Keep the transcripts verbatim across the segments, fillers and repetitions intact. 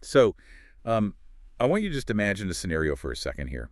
So, um, I want you to just imagine a scenario for a second here.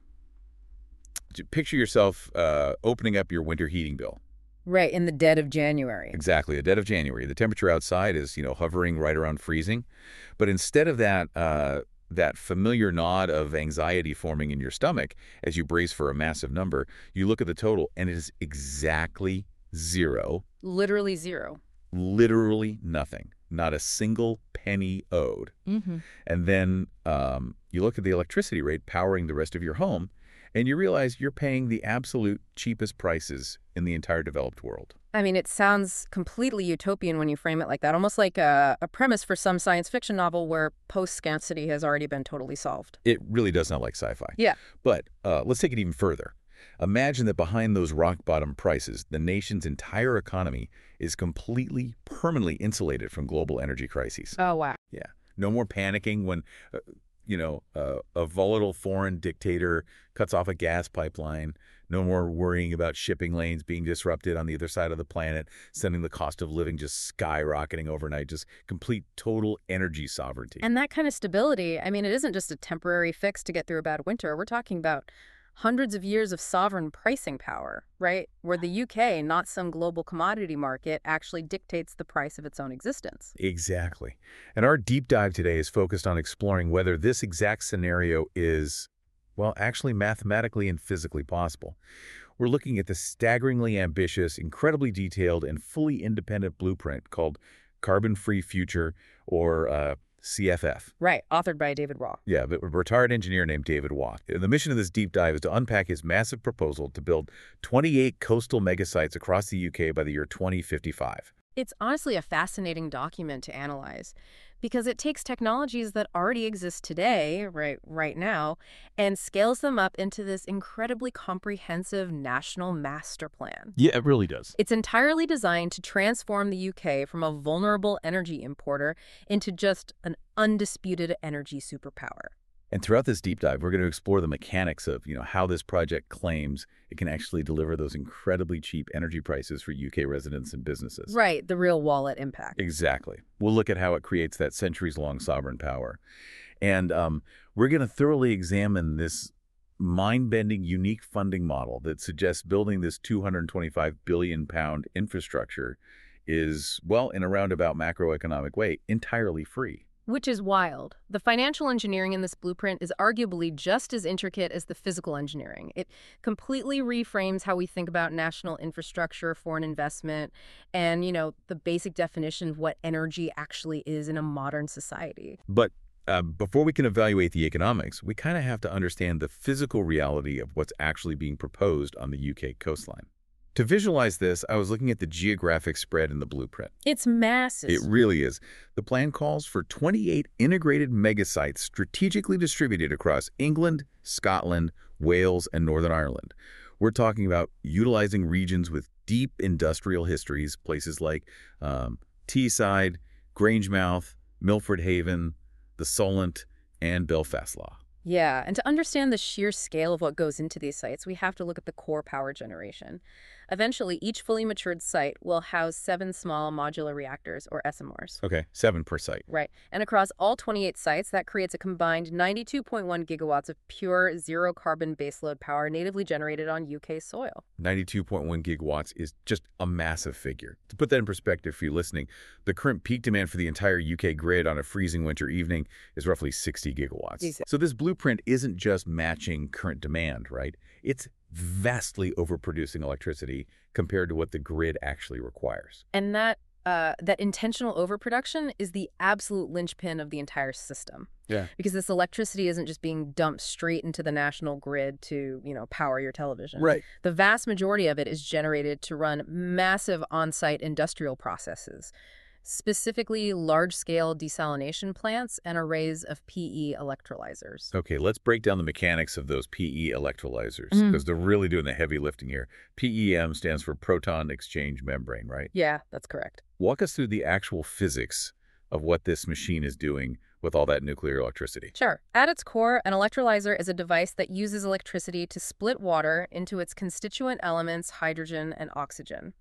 J- Picture yourself uh, opening up your winter heating bill. Right, in the dead of January. Exactly, the dead of January. The temperature outside is, you know, hovering right around freezing. But instead of that, uh, that familiar nod of anxiety forming in your stomach as you brace for a massive number, you look at the total and it is exactly zero, Literally zero. literally nothing, not a single penny owed. Mm-hmm. And then um, you look at the electricity rate powering the rest of your home, and you realize you're paying the absolute cheapest prices in the entire developed world. I mean, it sounds completely utopian when you frame it like that, almost like a, a premise for some science fiction novel where post-scarcity has already been totally solved. It really does sound like sci-fi. Yeah. But uh, let's take it even further. Imagine that behind those rock-bottom prices, the nation's entire economy is completely, permanently insulated from global energy crises. Oh, wow. Yeah. No more panicking when, uh, you know, uh, a volatile foreign dictator cuts off a gas pipeline. No more worrying about shipping lanes being disrupted on the other side of the planet, sending the cost of living just skyrocketing overnight. Just complete, total energy sovereignty. And that kind of stability, I mean, it isn't just a temporary fix to get through a bad winter. We're talking about hundreds of years of sovereign pricing power, right? Where the U K, not some global commodity market, actually dictates the price of its own existence. Exactly. And our deep dive today is focused on exploring whether this exact scenario is, well, actually mathematically and physically possible. We're looking at the staggeringly ambitious, incredibly detailed, and fully independent blueprint called Carbon-Free Future, or uh, C F F. Right, authored by David Waugh. Yeah, but a retired engineer named David Waugh. The mission of this deep dive is to unpack his massive proposal to build twenty-eight coastal megasites across the U K by the year twenty fifty-five. It's honestly a fascinating document to analyze because it takes technologies that already exist today, right, right now, and scales them up into this incredibly comprehensive national master plan. Yeah, it really does. It's entirely designed to transform the U K from a vulnerable energy importer into just an undisputed energy superpower. And throughout this deep dive, we're going to explore the mechanics of, you know, how this project claims it can actually deliver those incredibly cheap energy prices for U K residents and businesses. Right, the real wallet impact. Exactly. We'll look at how it creates that centuries-long sovereign power. And um, we're going to thoroughly examine this mind-bending, unique funding model that suggests building this two hundred twenty-five billion pound infrastructure is, well, in a roundabout macroeconomic way, entirely free. Which is wild. The financial engineering in this blueprint is arguably just as intricate as the physical engineering. It completely reframes how we think about national infrastructure, foreign investment, and, you know, the basic definition of what energy actually is in a modern society. But uh, before we can evaluate the economics, we kind of have to understand the physical reality of what's actually being proposed on the U K coastline. To visualize this, I was looking at the geographic spread in the blueprint. It's massive. It really is. The plan calls for twenty-eight integrated megasites strategically distributed across England, Scotland, Wales, and Northern Ireland. We're talking about utilizing regions with deep industrial histories, places like um, Teesside, Grangemouth, Milford Haven, the Solent, and Belfastlaw. Yeah, and to understand the sheer scale of what goes into these sites, we have to look at the core power generation. Eventually, each fully matured site will house seven small modular reactors, or S M Rs. Okay, seven per site. Right. And across all twenty-eight sites, that creates a combined ninety-two point one gigawatts of pure zero-carbon baseload power natively generated on U K soil. ninety-two point one gigawatts is just a massive figure. To put that in perspective for you listening, the current peak demand for the entire U K grid on a freezing winter evening is roughly sixty gigawatts. Exactly. So this blueprint isn't just matching current demand, right? It's vastly overproducing electricity compared to what the grid actually requires. And that uh, that intentional overproduction is the absolute linchpin of the entire system. Yeah. Because this electricity isn't just being dumped straight into the national grid to, you know, power your television. Right. The vast majority of it is generated to run massive on-site industrial processes, specifically large-scale desalination plants and arrays of P E electrolyzers. Okay, let's break down the mechanics of those P E electrolyzers, because Mm. they're really doing the heavy lifting here. P E M stands for proton exchange membrane, right? Yeah, that's correct. Walk us through the actual physics of what this machine is doing with all that nuclear electricity. Sure. At its core, an electrolyzer is a device that uses electricity to split water into its constituent elements, hydrogen and oxygen.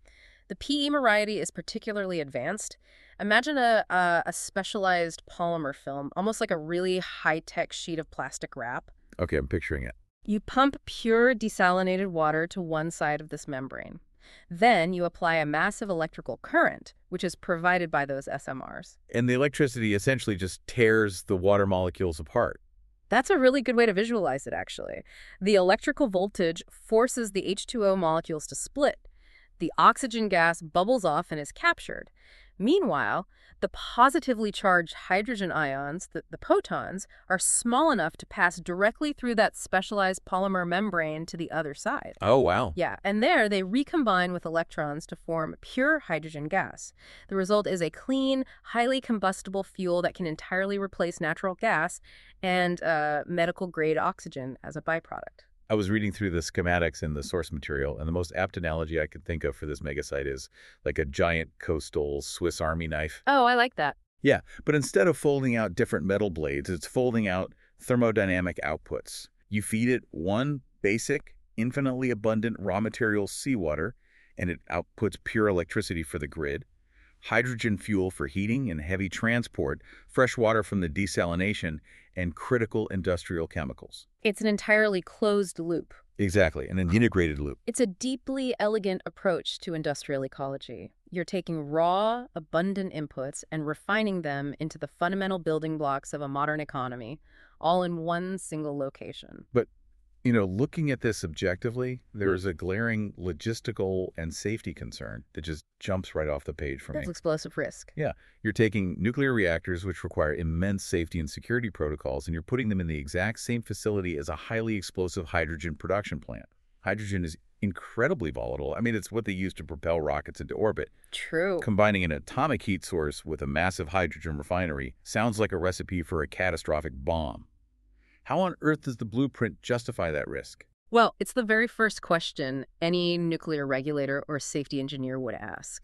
The P E variety is particularly advanced. Imagine a, a, a specialized polymer film, almost like a really high-tech sheet of plastic wrap. Okay, I'm picturing it. You pump pure desalinated water to one side of this membrane. Then you apply a massive electrical current, which is provided by those S M Rs. And the electricity essentially just tears the water molecules apart. That's a really good way to visualize it, actually. The electrical voltage forces the H two O molecules to split. The oxygen gas bubbles off and is captured. Meanwhile, the positively charged hydrogen ions, the, the protons, are small enough to pass directly through that specialized polymer membrane to the other side. Oh, wow. Yeah, and there they recombine with electrons to form pure hydrogen gas. The result is a clean, highly combustible fuel that can entirely replace natural gas and uh, medical-grade oxygen as a byproduct. I was reading through the schematics and the source material, and the most apt analogy I could think of for this megasite is like a giant coastal Swiss Army knife. Oh, I like that. Yeah, but instead of folding out different metal blades, it's folding out thermodynamic outputs. You feed it one basic, infinitely abundant raw material seawater, and it outputs pure electricity for the grid, hydrogen fuel for heating and heavy transport, fresh water from the desalination, and critical industrial chemicals. It's an entirely closed loop. Exactly, and an integrated loop. It's a deeply elegant approach to industrial ecology. You're taking raw, abundant inputs and refining them into the fundamental building blocks of a modern economy, all in one single location. But, you know, looking at this objectively, there's a glaring logistical and safety concern that just jumps right off the page for me. That's explosive risk. Yeah, you're taking nuclear reactors, which require immense safety and security protocols, and you're putting them in the exact same facility as a highly explosive hydrogen production plant. Hydrogen is incredibly volatile. I mean, it's what they use to propel rockets into orbit. True. Combining an atomic heat source with a massive hydrogen refinery sounds like a recipe for a catastrophic bomb. How on earth does the blueprint justify that risk? Well, it's the very first question any nuclear regulator or safety engineer would ask.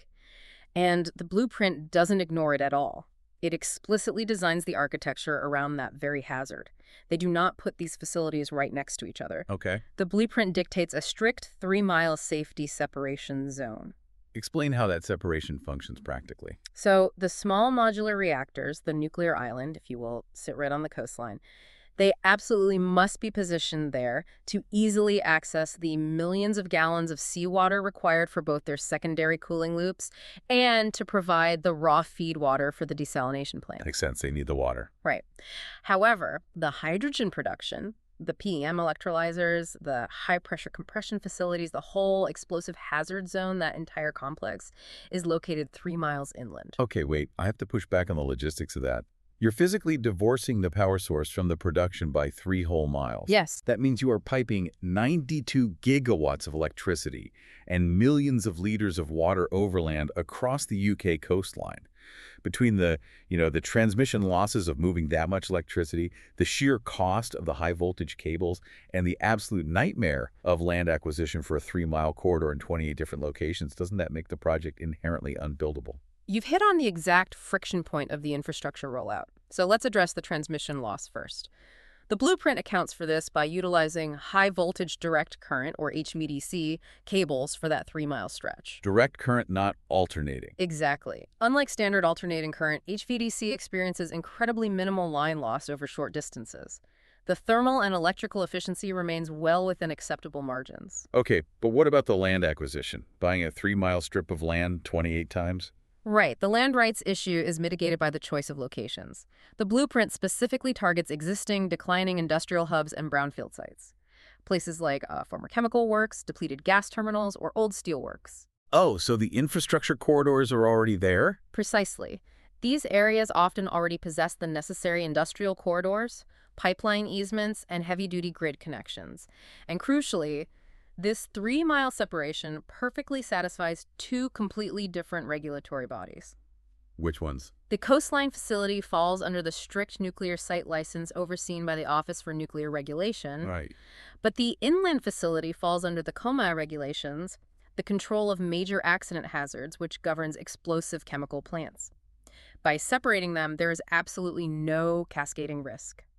And the blueprint doesn't ignore it at all. It explicitly designs the architecture around that very hazard. They do not put these facilities right next to each other. Okay. The blueprint dictates a strict three-mile safety separation zone. Explain how that separation functions practically. So the small modular reactors, the nuclear island, if you will, sit right on the coastline. They absolutely must be positioned there to easily access the millions of gallons of seawater required for both their secondary cooling loops and to provide the raw feed water for the desalination plant. Makes sense. They need the water. Right. However, the hydrogen production, the P E M electrolyzers, the high-pressure compression facilities, the whole explosive hazard zone, that entire complex, is located three miles inland. Okay, wait. I have to push back on the logistics of that. You're physically divorcing the power source from the production by three whole miles. Yes. That means you are piping ninety-two gigawatts of electricity and millions of liters of water overland across the U K coastline. Between the, you know, the transmission losses of moving that much electricity, the sheer cost of the high-voltage cables, and the absolute nightmare of land acquisition for a three-mile corridor in twenty-eight different locations, doesn't that make the project inherently unbuildable? You've hit on the exact friction point of the infrastructure rollout. So let's address the transmission loss first. The blueprint accounts for this by utilizing high-voltage direct current, or H V D C, cables for that three-mile stretch. Direct current, not alternating. Exactly. Unlike standard alternating current, H V D C experiences incredibly minimal line loss over short distances. The thermal and electrical efficiency remains well within acceptable margins. Okay, but what about the land acquisition? Buying a three-mile strip of land twenty-eight times? Right. The land rights issue is mitigated by the choice of locations. The blueprint specifically targets existing, declining industrial hubs and brownfield sites. Places like uh, former chemical works, depleted gas terminals, or old steel works. Oh, so the infrastructure corridors are already there? Precisely. These areas often already possess the necessary industrial corridors, pipeline easements, and heavy-duty grid connections. And crucially, this three-mile separation perfectly satisfies two completely different regulatory bodies. Which ones? The coastline facility falls under the strict nuclear site license overseen by the Office for Nuclear Regulation. Right. But the inland facility falls under the COMA regulations, the Control of Major Accident Hazards, which governs explosive chemical plants. By separating them, there is absolutely no cascading risk.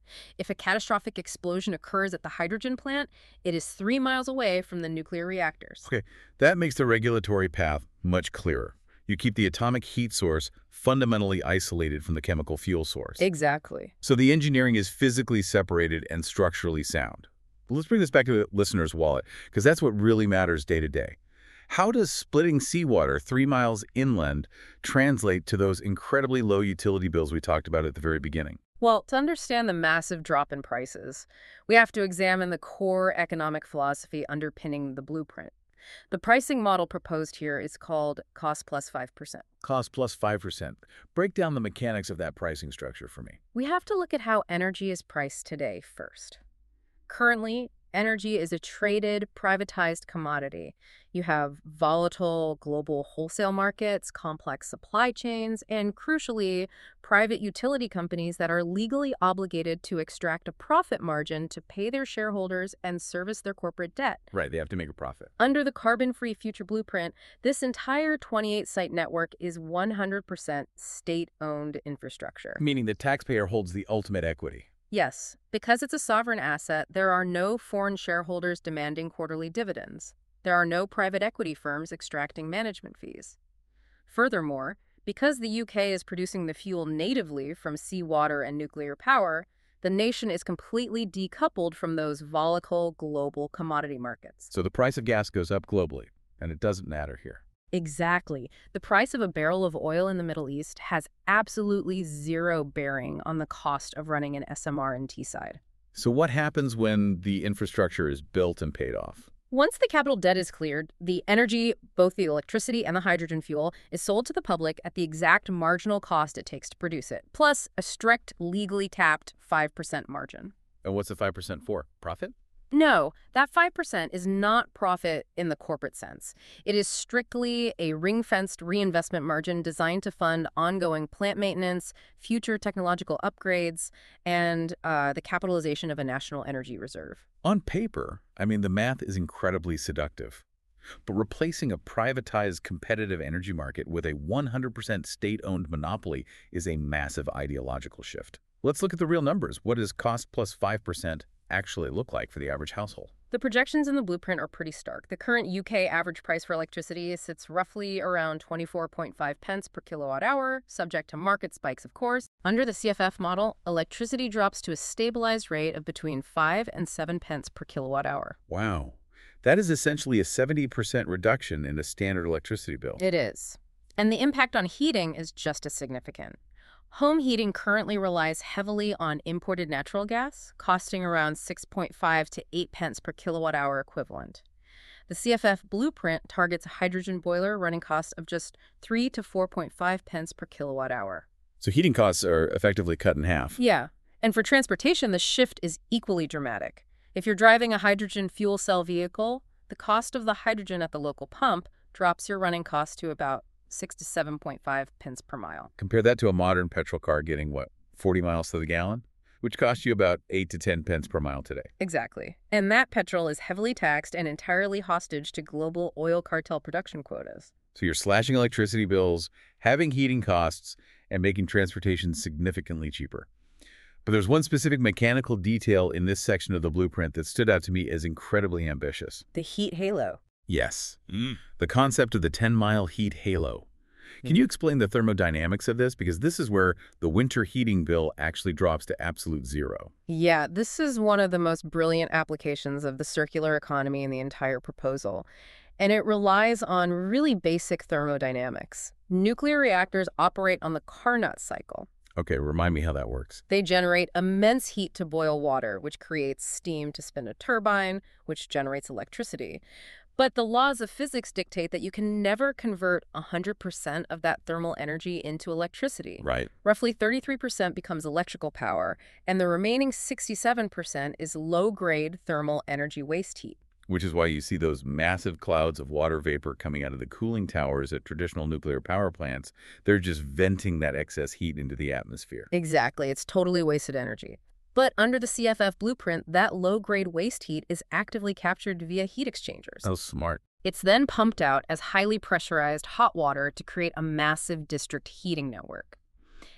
If a catastrophic explosion occurs at the hydrogen plant, it is three miles away from the nuclear reactors. Okay, that makes the regulatory path much clearer. You keep the atomic heat source fundamentally isolated from the chemical fuel source. Exactly. So the engineering is physically separated and structurally sound. But let's bring this back to the listener's wallet, because that's what really matters day to day. How does splitting seawater three miles inland translate to those incredibly low utility bills we talked about at the very beginning? Well, to understand the massive drop in prices, we have to examine the core economic philosophy underpinning the blueprint. The pricing model proposed here is called cost plus five percent. Cost plus five percent. Break down the mechanics of that pricing structure for me. We have to look at how energy is priced today first. Currently, energy is a traded, privatized commodity. You have volatile global wholesale markets, complex supply chains, and crucially, private utility companies that are legally obligated to extract a profit margin to pay their shareholders and service their corporate debt. Right, they have to make a profit. Under the Carbon-Free Future Blueprint, this entire twenty-eight site network is one hundred percent state-owned infrastructure. Meaning the taxpayer holds the ultimate equity. Yes, because it's a sovereign asset, there are no foreign shareholders demanding quarterly dividends. There are no private equity firms extracting management fees. Furthermore, because the U K is producing the fuel natively from seawater and nuclear power, the nation is completely decoupled from those volatile global commodity markets. So the price of gas goes up globally, and it doesn't matter here. Exactly. The price of a barrel of oil in the Middle East has absolutely zero bearing on the cost of running an S M R in Teesside. So what happens when the infrastructure is built and paid off? Once the capital debt is cleared, the energy, both the electricity and the hydrogen fuel, is sold to the public at the exact marginal cost it takes to produce it, plus a strict, legally capped five percent margin. And what's the five percent for? Profit? No, that five percent is not profit in the corporate sense. It is strictly a ring-fenced reinvestment margin designed to fund ongoing plant maintenance, future technological upgrades, and uh, the capitalization of a national energy reserve. On paper, I mean, the math is incredibly seductive. But replacing a privatized competitive energy market with a one hundred percent state-owned monopoly is a massive ideological shift. Let's look at the real numbers. What does cost plus five percent actually look like for the average household? The projections in the blueprint are pretty stark. The current U K average price for electricity sits roughly around twenty-four point five pence per kilowatt hour, subject to market spikes, of course. Under the C F F model, electricity drops to a stabilized rate of between five and seven pence per kilowatt hour. Wow. That is essentially a seventy percent reduction in a standard electricity bill. It is. And the impact on heating is just as significant. Home heating currently relies heavily on imported natural gas, costing around six point five to eight pence per kilowatt hour equivalent. The C F F blueprint targets a hydrogen boiler running costs of just three to four point five pence per kilowatt hour. So heating costs are effectively cut in half. Yeah, and for transportation, the shift is equally dramatic. If you're driving a hydrogen fuel cell vehicle, the cost of the hydrogen at the local pump drops your running costs to about six to seven point five pence per mile. Compare that to a modern petrol car getting, what, forty miles to the gallon? Which costs you about eight to ten pence per mile today. Exactly. And that petrol is heavily taxed and entirely hostage to global oil cartel production quotas. So you're slashing electricity bills, having heating costs, and making transportation significantly cheaper. But there's one specific mechanical detail in this section of the blueprint that stood out to me as incredibly ambitious. The heat halo. Yes. Mm. The concept of the ten-mile heat halo. Can you explain the thermodynamics of this? Because this is where the winter heating bill actually drops to absolute zero. Yeah, this is one of the most brilliant applications of the circular economy in the entire proposal. And it relies on really basic thermodynamics. Nuclear reactors operate on the Carnot cycle. Okay, remind me how that works. They generate immense heat to boil water, which creates steam to spin a turbine, which generates electricity. But the laws of physics dictate that you can never convert one hundred percent of that thermal energy into electricity. Right. Roughly thirty-three percent becomes electrical power, and the remaining sixty-seven percent is low-grade thermal energy waste heat. Which is why you see those massive clouds of water vapor coming out of the cooling towers at traditional nuclear power plants. They're just venting that excess heat into the atmosphere. Exactly. It's totally wasted energy. But under the C F F blueprint, that low-grade waste heat is actively captured via heat exchangers. Oh, smart. It's then pumped out as highly pressurized hot water to create a massive district heating network.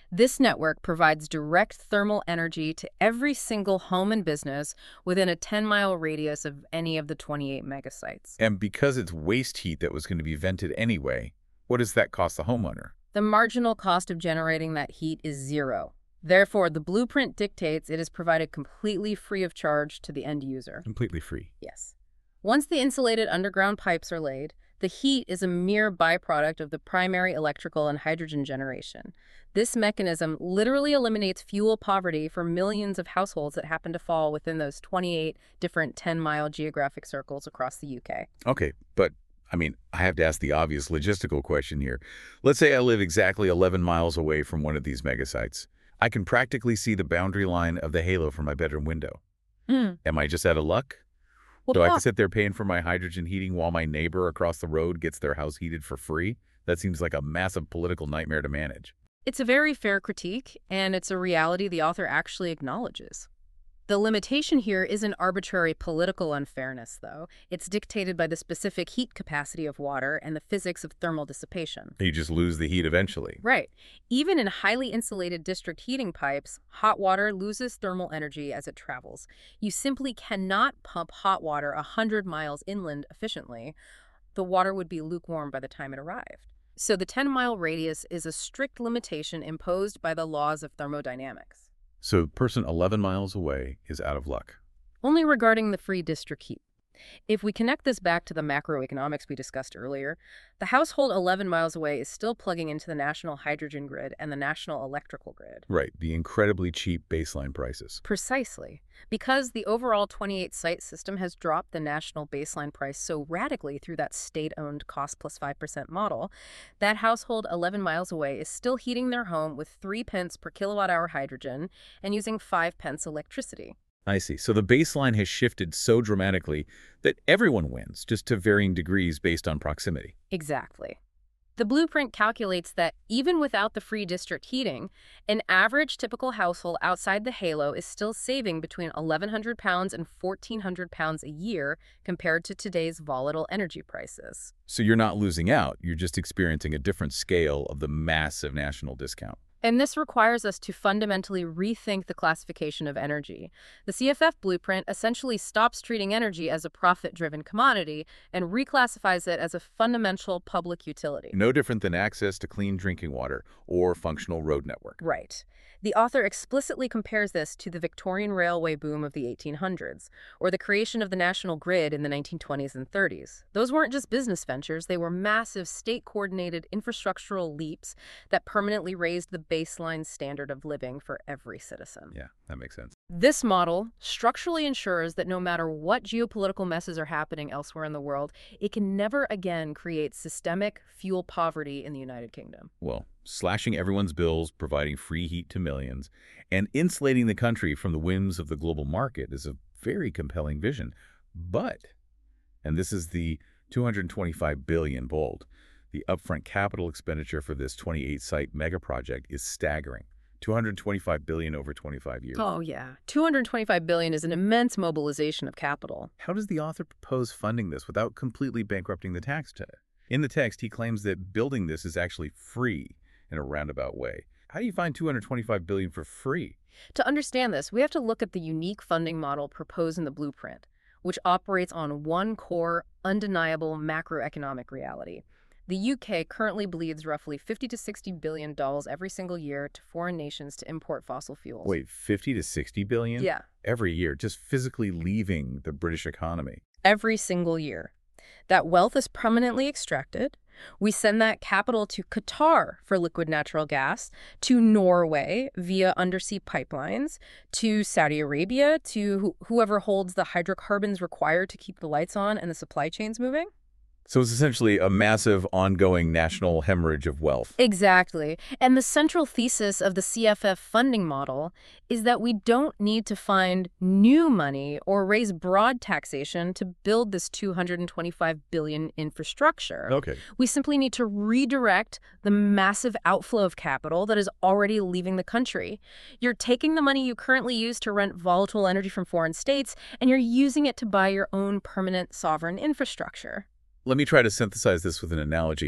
This network provides direct thermal energy to every single home and business within a ten-mile radius of any of the twenty-eight megasites. And because it's waste heat that was going to be vented anyway, what does that cost the homeowner? The marginal cost of generating that heat is zero. Therefore, the blueprint dictates it is provided completely free of charge to the end user. Completely free. Yes. Once the insulated underground pipes are laid, the heat is a mere byproduct of the primary electrical and hydrogen generation. This mechanism literally eliminates fuel poverty for millions of households that happen to fall within those twenty-eight different ten-mile geographic circles across the U K. Okay, but, I mean, I have to ask the obvious logistical question here. Let's say I live exactly eleven miles away from one of these megasites. I can practically see the boundary line of the halo from my bedroom window. Mm. Am I just out of luck? Well, Do I have to sit there paying for my hydrogen heating while my neighbor across the road gets their house heated for free? That seems like a massive political nightmare to manage. It's a very fair critique, and it's a reality the author actually acknowledges. The limitation here isn't arbitrary political unfairness, though. It's dictated by the specific heat capacity of water and the physics of thermal dissipation. You just lose the heat eventually. Right. Even in highly insulated district heating pipes, hot water loses thermal energy as it travels. You simply cannot pump hot water one hundred miles inland efficiently. The water would be lukewarm by the time it arrived. So the ten-mile radius is a strict limitation imposed by the laws of thermodynamics. So the person eleven miles away is out of luck. Only regarding the free district heat. If we connect this back to the macroeconomics we discussed earlier, the household eleven miles away is still plugging into the national hydrogen grid and the national electrical grid. Right, the incredibly cheap baseline prices. Precisely. Because the overall twenty-eight site system has dropped the national baseline price so radically through that state-owned cost plus five percent model, that household eleven miles away is still heating their home with three pence per kilowatt hour hydrogen and using five pence electricity. I see. So the baseline has shifted so dramatically that everyone wins, just to varying degrees based on proximity. Exactly. The blueprint calculates that even without the free district heating, an average typical household outside the halo is still saving between eleven hundred pounds and fourteen hundred pounds a year compared to today's volatile energy prices. So you're not losing out, you're just experiencing a different scale of the massive national discount. And this requires us to fundamentally rethink the classification of energy. The C F F blueprint essentially stops treating energy as a profit-driven commodity and reclassifies it as a fundamental public utility. No different than access to clean drinking water or functional road network. Right. The author explicitly compares this to the Victorian railway boom of the eighteen hundreds, or the creation of the national grid in the nineteen twenties and thirties. Those weren't just business ventures, they were massive state-coordinated infrastructural leaps that permanently raised the baseline standard of living for every citizen. Yeah, that makes sense. This model structurally ensures that no matter what geopolitical messes are happening elsewhere in the world, it can never again create systemic fuel poverty in the United Kingdom. Well, slashing everyone's bills, providing free heat to millions, and insulating the country from the whims of the global market is a very compelling vision. But, and this is the two hundred twenty-five billion dollars bold, the upfront capital expenditure for this twenty-eight site mega project is staggering. two hundred twenty-five billion dollars over twenty-five years. Oh, yeah. two hundred twenty-five billion dollars is an immense mobilization of capital. How does the author propose funding this without completely bankrupting the taxpayer? In the text, he claims that building this is actually free in a roundabout way. How do you find two hundred twenty-five billion dollars for free? To understand this, we have to look at the unique funding model proposed in the blueprint, which operates on one core, undeniable macroeconomic reality. The U K currently bleeds roughly fifty to sixty billion dollars every single year to foreign nations to import fossil fuels. Wait, fifty to sixty billion? Yeah. Every year, just physically leaving the British economy. Every single year. That wealth is permanently extracted. We send that capital to Qatar for liquid natural gas, to Norway via undersea pipelines, to Saudi Arabia, to wh whoever holds the hydrocarbons required to keep the lights on and the supply chains moving. So it's essentially a massive, ongoing national hemorrhage of wealth. Exactly. And the central thesis of the C F F funding model is that we don't need to find new money or raise broad taxation to build this two hundred twenty-five billion dollars infrastructure. Okay. We simply need to redirect the massive outflow of capital that is already leaving the country. You're taking the money you currently use to rent volatile energy from foreign states, and you're using it to buy your own permanent sovereign infrastructure. Let me try to synthesize this with an analogy.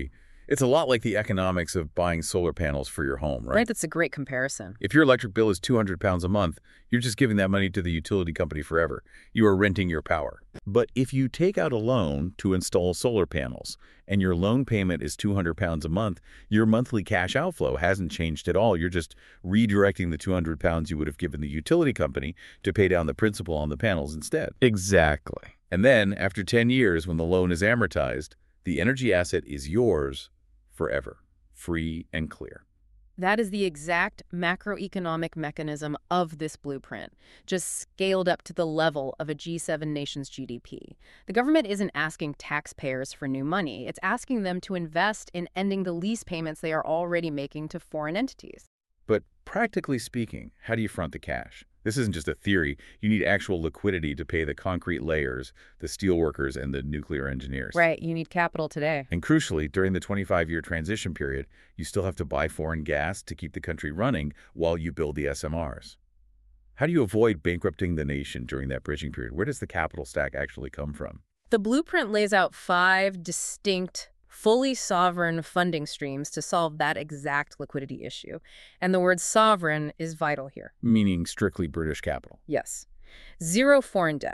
It's a lot like the economics of buying solar panels for your home, right? Right, that's a great comparison. If your electric bill is two hundred pounds a month, you're just giving that money to the utility company forever. You are renting your power. But if you take out a loan to install solar panels and your loan payment is two hundred pounds a month, your monthly cash outflow hasn't changed at all. You're just redirecting the two hundred pounds you would have given the utility company to pay down the principal on the panels instead. Exactly. And then, after ten years, when the loan is amortized, the energy asset is yours forever, free and clear. That is the exact macroeconomic mechanism of this blueprint, just scaled up to the level of a G seven nation's G D P. The government isn't asking taxpayers for new money. It's asking them to invest in ending the lease payments they are already making to foreign entities. But practically speaking, how do you front the cash? This isn't just a theory. You need actual liquidity to pay the concrete layers, the steel workers, and the nuclear engineers. Right, you need capital today. And crucially, during the twenty-five year transition period, you still have to buy foreign gas to keep the country running while you build the S M Rs. How do you avoid bankrupting the nation during that bridging period? Where does the capital stack actually come from? The blueprint lays out five distinct, fully sovereign funding streams to solve that exact liquidity issue. And the word sovereign is vital here. Meaning strictly British capital. Yes. Zero foreign debt.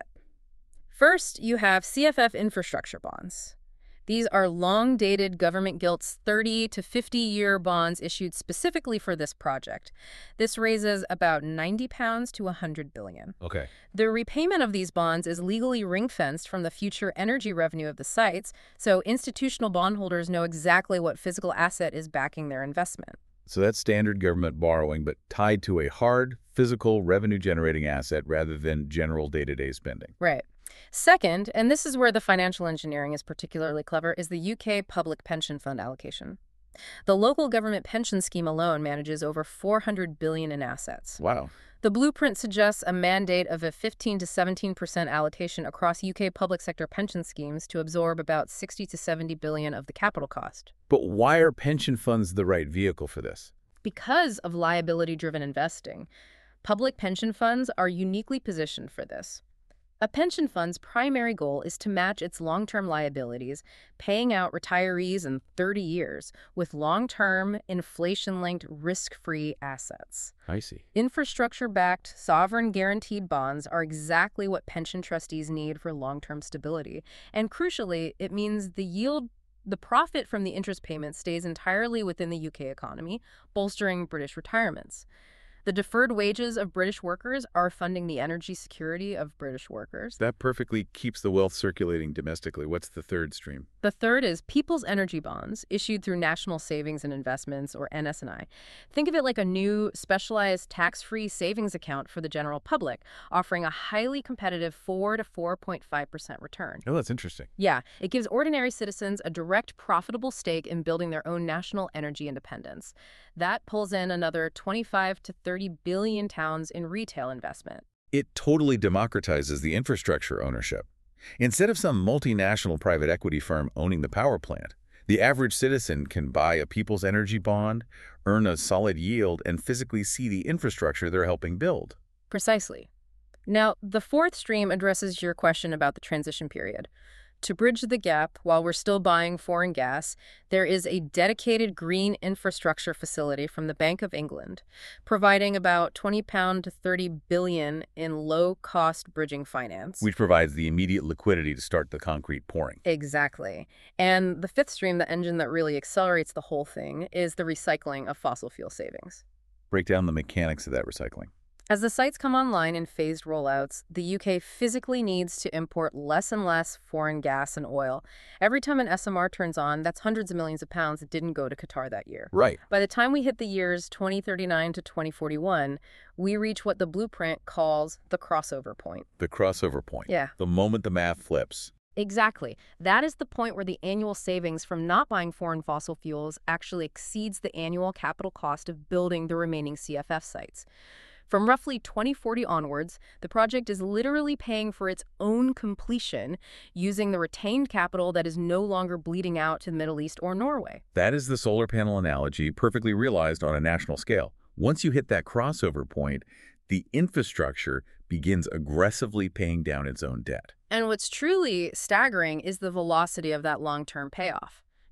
First, you have C F F infrastructure bonds. These are long-dated government-gilts thirty to fifty year bonds issued specifically for this project. This raises about ninety pounds to one hundred billion. Okay. The repayment of these bonds is legally ring-fenced from the future energy revenue of the sites, so institutional bondholders know exactly what physical asset is backing their investment. So that's standard government borrowing, but tied to a hard, physical, revenue-generating asset rather than general day-to-day spending. Right. Second, and this is where the financial engineering is particularly clever, is the U K Public Pension Fund allocation. The local government pension scheme alone manages over four hundred billion dollars in assets. Wow. The blueprint suggests a mandate of a fifteen to seventeen percent allocation across U K public sector pension schemes to absorb about sixty to seventy billion dollars of the capital cost. But why are pension funds the right vehicle for this? Because of liability-driven investing, public pension funds are uniquely positioned for this. A pension fund's primary goal is to match its long-term liabilities, paying out retirees in thirty years, with long-term, inflation-linked, risk-free assets. I see. Infrastructure-backed, sovereign-guaranteed bonds are exactly what pension trustees need for long-term stability. And crucially, it means the yield, the profit from the interest payment stays entirely within the U K economy, bolstering British retirements. The deferred wages of British workers are funding the energy security of British workers. That perfectly keeps the wealth circulating domestically. What's the third stream? The third is People's Energy Bonds, issued through National Savings and Investments, or N S N I. Think of it like a new, specialized tax-free savings account for the general public, offering a highly competitive four to four point five percent return. Oh, that's interesting. Yeah, it gives ordinary citizens a direct, profitable stake in building their own national energy independence. That pulls in another twenty-five to thirty billion pounds in retail investment. It totally democratizes the infrastructure ownership. Instead of some multinational private equity firm owning the power plant, the average citizen can buy a People's Energy Bond, earn a solid yield, and physically see the infrastructure they're helping build. Precisely. Now, the fourth stream addresses your question about the transition period. To bridge the gap while we're still buying foreign gas, there is a dedicated green infrastructure facility from the Bank of England, providing about twenty pounds to thirty billion dollars in low-cost bridging finance. Which provides the immediate liquidity to start the concrete pouring. Exactly. And the fifth stream, the engine that really accelerates the whole thing, is the recycling of fossil fuel savings. Break down the mechanics of that recycling. As the sites come online in phased rollouts, the U K physically needs to import less and less foreign gas and oil. Every time an S M R turns on, that's hundreds of millions of pounds that didn't go to Qatar that year. Right. By the time we hit the years twenty thirty-nine to twenty forty-one, we reach what the blueprint calls the crossover point. The crossover point. Yeah. The moment the math flips. Exactly. That is the point where the annual savings from not buying foreign fossil fuels actually exceeds the annual capital cost of building the remaining C F F sites. From roughly twenty forty onwards, the project is literally paying for its own completion using the retained capital that is no longer bleeding out to the Middle East or Norway. That is the solar panel analogy perfectly realized on a national scale. Once you hit that crossover point, the infrastructure begins aggressively paying down its own debt. And what's truly staggering is the velocity of that long-term payoff.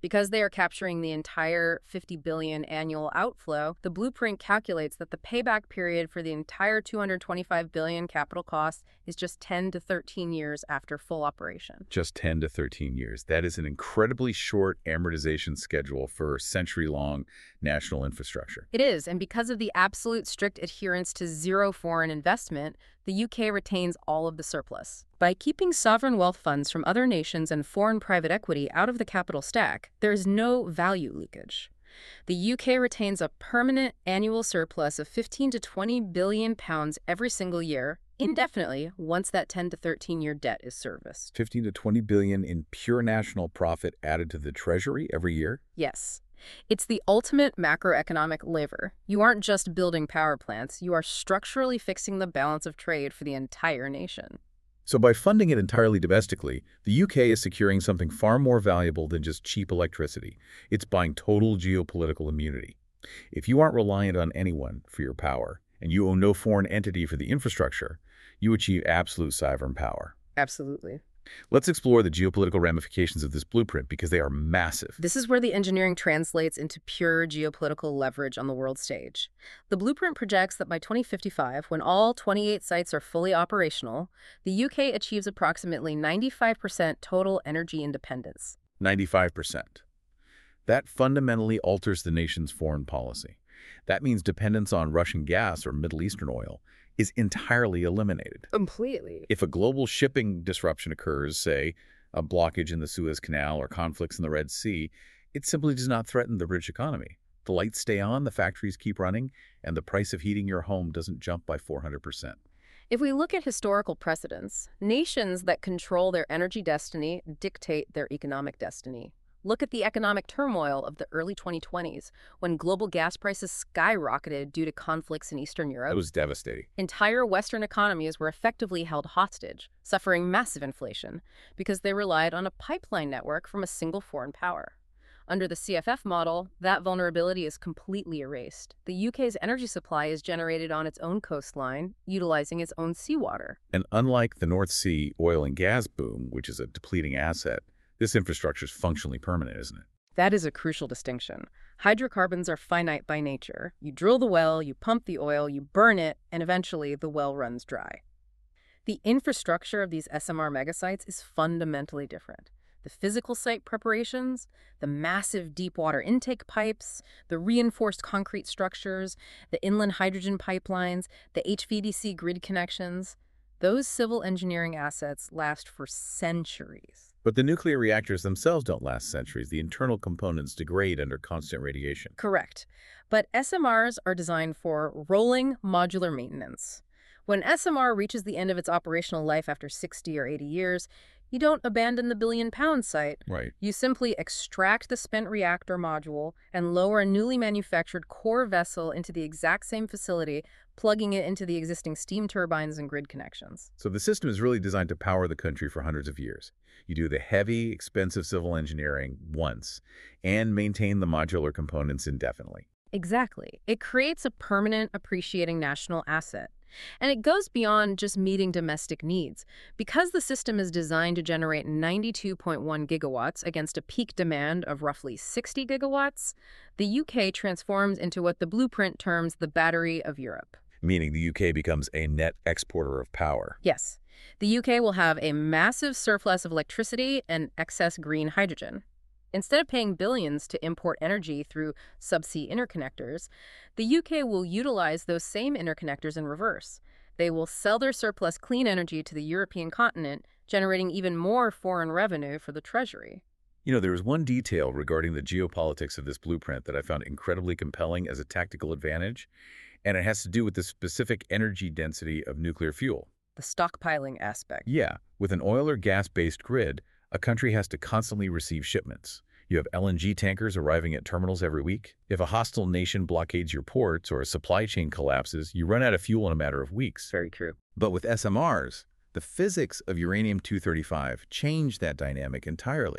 Because they are capturing the entire fifty billion dollars annual outflow, the blueprint calculates that the payback period for the entire two hundred twenty-five billion dollars capital cost is just ten to thirteen years after full operation. Just ten to thirteen years. That is an incredibly short amortization schedule for century-long national infrastructure. It is, and because of the absolute strict adherence to zero foreign investment, the U K retains all of the surplus. By keeping sovereign wealth funds from other nations and foreign private equity out of the capital stack, there is no value leakage. The U K retains a permanent annual surplus of fifteen to twenty billion pounds every single year, indefinitely, once that ten to thirteen year debt is serviced. fifteen to twenty billion in pure national profit added to the treasury every year? Yes. It's the ultimate macroeconomic lever. You aren't just building power plants, you are structurally fixing the balance of trade for the entire nation. So by funding it entirely domestically, the U K is securing something far more valuable than just cheap electricity. It's buying total geopolitical immunity. If you aren't reliant on anyone for your power, and you own no foreign entity for the infrastructure, you achieve absolute sovereign power. Absolutely. Let's explore the geopolitical ramifications of this blueprint because they are massive. This is where the engineering translates into pure geopolitical leverage on the world stage. The blueprint projects that by twenty fifty-five, when all twenty-eight sites are fully operational, the U K achieves approximately ninety-five percent total energy independence. ninety-five percent. That fundamentally alters the nation's foreign policy. That means dependence on Russian gas or Middle Eastern oil is entirely eliminated. Completely. If a global shipping disruption occurs, say, a blockage in the Suez Canal or conflicts in the Red Sea, it simply does not threaten the British economy. The lights stay on, the factories keep running, and the price of heating your home doesn't jump by four hundred percent. If we look at historical precedents, nations that control their energy destiny dictate their economic destiny. Look at the economic turmoil of the early twenty twenties, when global gas prices skyrocketed due to conflicts in Eastern Europe. It was devastating. Entire Western economies were effectively held hostage, suffering massive inflation, because they relied on a pipeline network from a single foreign power. Under the C F F model, that vulnerability is completely erased. The U K's energy supply is generated on its own coastline, utilizing its own seawater. And unlike the North Sea oil and gas boom, which is a depleting asset, this infrastructure is functionally permanent, isn't it? That is a crucial distinction. Hydrocarbons are finite by nature. You drill the well, you pump the oil, you burn it, and eventually the well runs dry. The infrastructure of these S M R megasites is fundamentally different. The physical site preparations, the massive deep water intake pipes, the reinforced concrete structures, the inland hydrogen pipelines, the H V D C grid connections, those civil engineering assets last for centuries. But the nuclear reactors themselves don't last centuries. The internal components degrade under constant radiation. Correct. But S M Rs are designed for rolling modular maintenance. When S M R reaches the end of its operational life after sixty or eighty years, you don't abandon the billion-pound site. Right. You simply extract the spent reactor module and lower a newly manufactured core vessel into the exact same facility, plugging it into the existing steam turbines and grid connections. So the system is really designed to power the country for hundreds of years. You do the heavy, expensive civil engineering once and maintain the modular components indefinitely. Exactly. It creates a permanent, appreciating national asset. And it goes beyond just meeting domestic needs. Because the system is designed to generate ninety-two point one gigawatts against a peak demand of roughly sixty gigawatts, the U K transforms into what the blueprint terms the battery of Europe. Meaning the U K becomes a net exporter of power. Yes. The U K will have a massive surplus of electricity and excess green hydrogen. Instead of paying billions to import energy through subsea interconnectors, the U K will utilize those same interconnectors in reverse. They will sell their surplus clean energy to the European continent, generating even more foreign revenue for the Treasury. You know, there is one detail regarding the geopolitics of this blueprint that I found incredibly compelling as a tactical advantage, and it has to do with the specific energy density of nuclear fuel. The stockpiling aspect. Yeah, with an oil or gas-based grid, a country has to constantly receive shipments. You have L N G tankers arriving at terminals every week. If a hostile nation blockades your ports or a supply chain collapses, you run out of fuel in a matter of weeks. Very true. But with S M Rs, the physics of uranium two thirty-five change that dynamic entirely.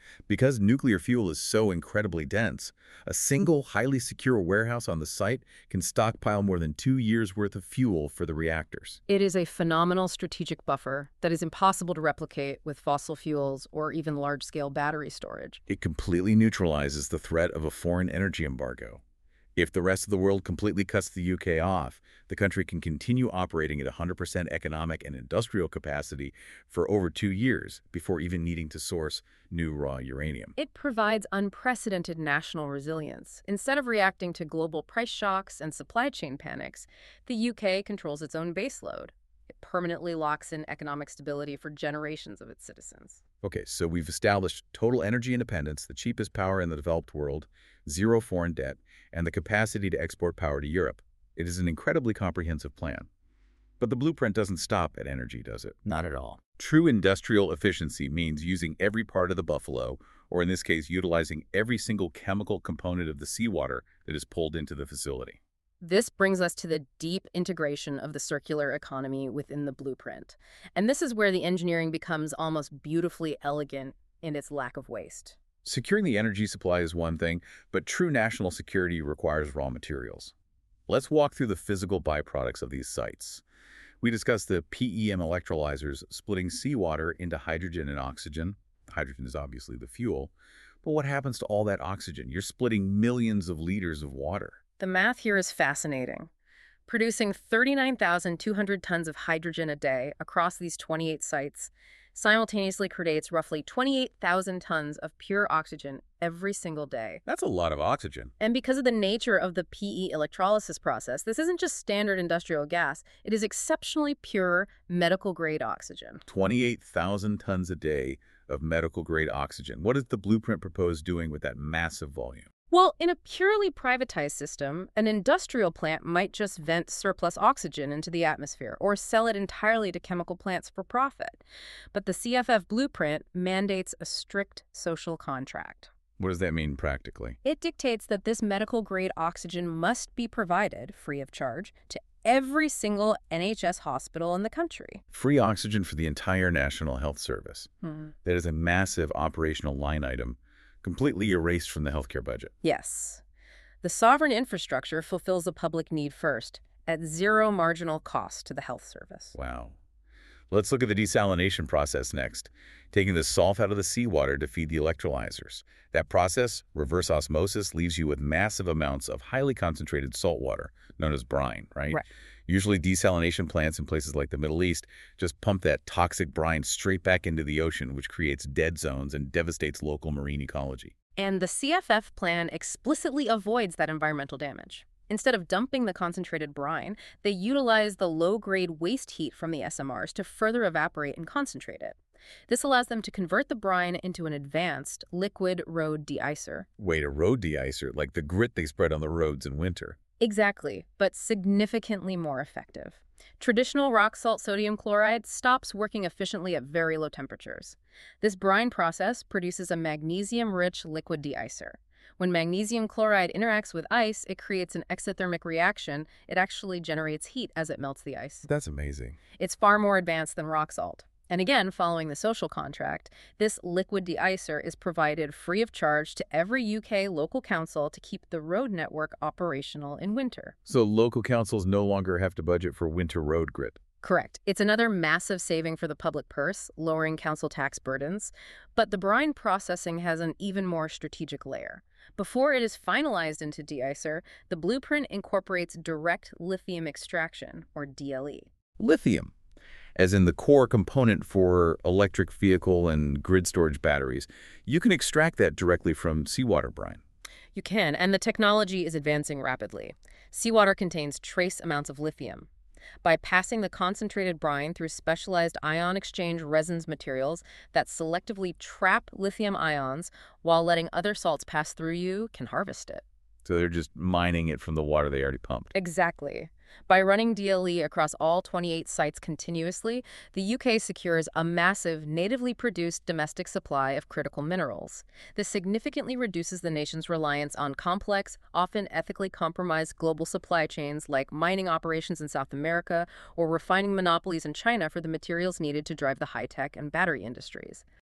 Because nuclear fuel is so incredibly dense, a single highly secure warehouse on the site can stockpile more than two years' worth of fuel for the reactors. It is a phenomenal strategic buffer that is impossible to replicate with fossil fuels or even large-scale battery storage. It completely neutralizes the threat of a foreign energy embargo. If the rest of the world completely cuts the U K off, the country can continue operating at one hundred percent economic and industrial capacity for over two years before even needing to source new raw uranium. It provides unprecedented national resilience. Instead of reacting to global price shocks and supply chain panics, the U K controls its own baseload. It permanently locks in economic stability for generations of its citizens. Okay, so we've established total energy independence, the cheapest power in the developed world, zero foreign debt, and the capacity to export power to Europe. It is an incredibly comprehensive plan. But the blueprint doesn't stop at energy, does it? Not at all. True industrial efficiency means using every part of the buffalo, or in this case, utilizing every single chemical component of the seawater that is pulled into the facility. This brings us to the deep integration of the circular economy within the blueprint. And this is where the engineering becomes almost beautifully elegant in its lack of waste. Securing the energy supply is one thing, but true national security requires raw materials. Let's walk through the physical byproducts of these sites. We discussed the P E M electrolyzers splitting seawater into hydrogen and oxygen. Hydrogen is obviously the fuel. But what happens to all that oxygen? You're splitting millions of liters of water. The math here is fascinating. Producing thirty-nine thousand two hundred tons of hydrogen a day across these twenty-eight sites simultaneously creates roughly twenty-eight thousand tons of pure oxygen every single day. That's a lot of oxygen. And because of the nature of the P E electrolysis process, this isn't just standard industrial gas. It is exceptionally pure medical-grade oxygen. twenty-eight thousand tons a day of medical-grade oxygen. What does the blueprint propose doing with that massive volume? Well, in a purely privatized system, an industrial plant might just vent surplus oxygen into the atmosphere or sell it entirely to chemical plants for profit. But the C F F blueprint mandates a strict social contract. What does that mean practically? It dictates that this medical-grade oxygen must be provided, free of charge, to every single N H S hospital in the country. Free oxygen for the entire National Health Service. Hmm. That is a massive operational line item, completely erased from the healthcare budget. Yes. The sovereign infrastructure fulfills the public need first, at zero marginal cost to the health service. Wow. Let's look at the desalination process next, taking the salt out of the seawater to feed the electrolyzers. That process, reverse osmosis, leaves you with massive amounts of highly concentrated salt water, known as brine, right? Right. Usually desalination plants in places like the Middle East just pump that toxic brine straight back into the ocean, which creates dead zones and devastates local marine ecology. And the C F F plan explicitly avoids that environmental damage. Instead of dumping the concentrated brine, they utilize the low-grade waste heat from the S M Rs to further evaporate and concentrate it. This allows them to convert the brine into an advanced liquid road de-icer. Wait, a road de-icer, like the grit they spread on the roads in winter. Exactly, but significantly more effective. Traditional rock salt sodium chloride stops working efficiently at very low temperatures. This brine process produces a magnesium-rich liquid de-icer. When magnesium chloride interacts with ice, it creates an exothermic reaction. It actually generates heat as it melts the ice. That's amazing. It's far more advanced than rock salt. And again, following the social contract, this liquid de-icer is provided free of charge to every U K local council to keep the road network operational in winter. So local councils no longer have to budget for winter road grit. Correct. It's another massive saving for the public purse, lowering council tax burdens. But the brine processing has an even more strategic layer. Before it is finalized into de-icer, the blueprint incorporates direct lithium extraction, or D L E. Lithium, as in the core component for electric vehicle and grid storage batteries. You can extract that directly from seawater brine. You can, and the technology is advancing rapidly. Seawater contains trace amounts of lithium. By passing the concentrated brine through specialized ion exchange resins materials that selectively trap lithium ions while letting other salts pass through, you can harvest it. So they're just mining it from the water they already pumped. Exactly. By running D L E across all twenty-eight sites continuously, the U K secures a massive, natively produced domestic supply of critical minerals. This significantly reduces the nation's reliance on complex, often ethically compromised global supply chains like mining operations in South America or refining monopolies in China for the materials needed to drive the high-tech and battery industries.